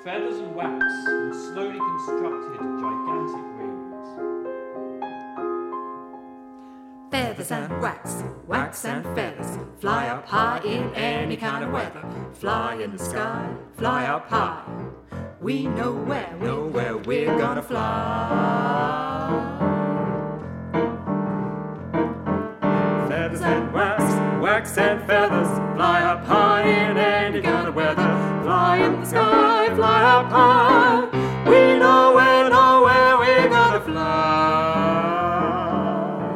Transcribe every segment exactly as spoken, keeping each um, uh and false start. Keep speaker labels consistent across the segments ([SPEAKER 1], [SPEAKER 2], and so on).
[SPEAKER 1] feathers and wax and slowly constructed gigantic wings.
[SPEAKER 2] Feathers and wax, wax and feathers, fly up high in any kind of weather. Fly in the sky, fly up high. We know where, we know where we're gonna fly. Feathers and wax, wax and feathers, fly up high in any kind of weather. Fly in the sky, fly up high. We know where, know where we're gonna fly.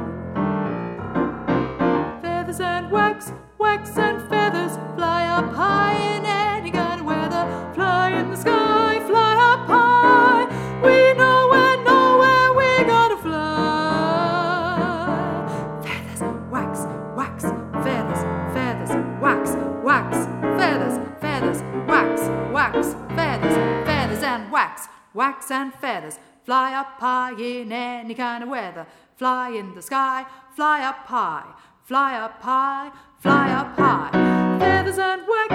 [SPEAKER 2] Feathers and wax, wax and feathers, fly up high in any kind of weather. Fly in the sky, fly up high. We know where, know where we're gonna fly. Feathers, wax, wax, feathers, feathers, wax, wax, feathers, feathers, wax, wax, feathers, feathers and wax, wax and feathers, fly up high in any kind of weather. Fly in the sky, fly up high, fly up high, fly up high. Feathers and wax,